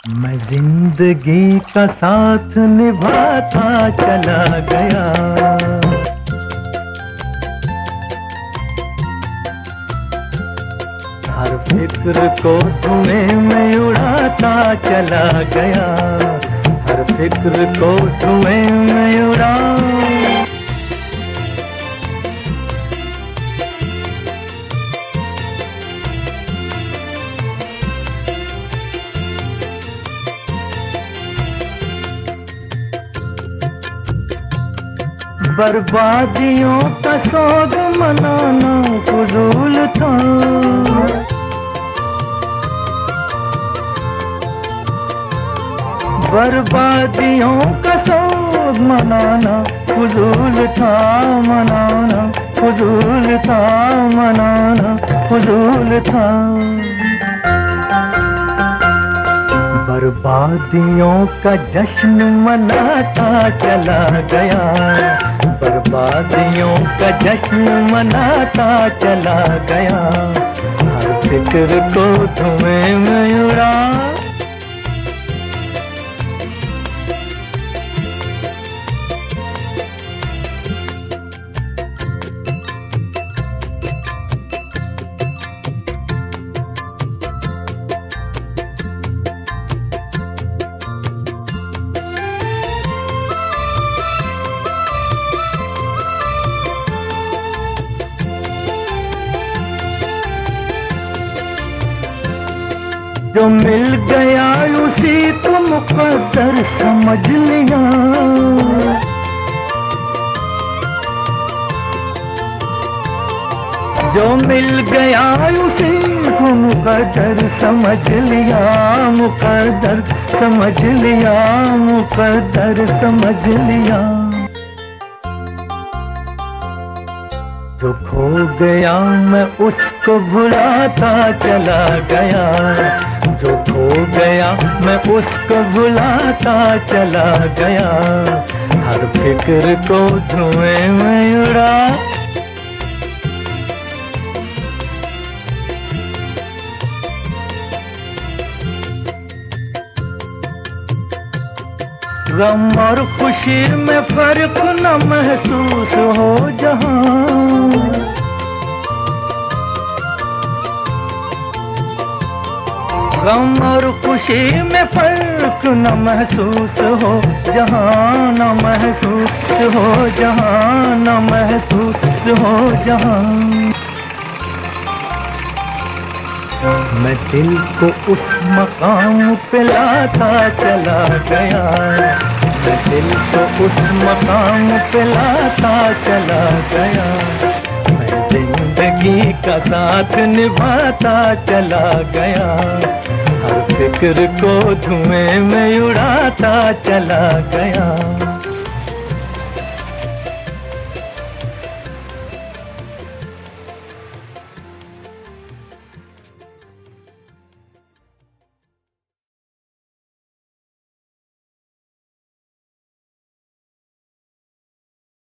मैं जिंदगी का साथ निभाता चला गया, हर फिक्र को धुएं में उड़ाता चला गया, हर फिक्र को धुएं में उड़ा। बर्बादियों का सोग मनाना फजूल था, बर्बादियों का सोग मनाना फजूल था, मनाना फजूल था, मनाना फजूल था। बर्बादियों का जश्न मनाता चला गया, बर्बादियों का जश्न मनाता चला गया, हर फिक्र को धुएं में उड़ा। जो मिल गया उसी को मुकद्दर समझ लिया, जो मिल गया उसी को मुकद्दर समझ लिया, मुकद्दर समझ लिया, मुकद्दर समझ लिया। जो खो गया मैं उसको भुलाता चला गया, जो खो गया मैं उसको भुलाता चला गया, हर फिक्र को धुएं में उड़ा। गम और खुशी में फर्क न महसूस हो जहां, गम और खुशी में फर्क न महसूस हो जहां, न महसूस हो जहां, न महसूस हो जहां। मैं दिल को उस मकाम पे लाता चला गया, मैं दिल को उस मकाम पे लाता चला गया, मैं जिंदगी का साथ निभाता चला गया, हर फिक्र को धुएं में उड़ाता चला गया।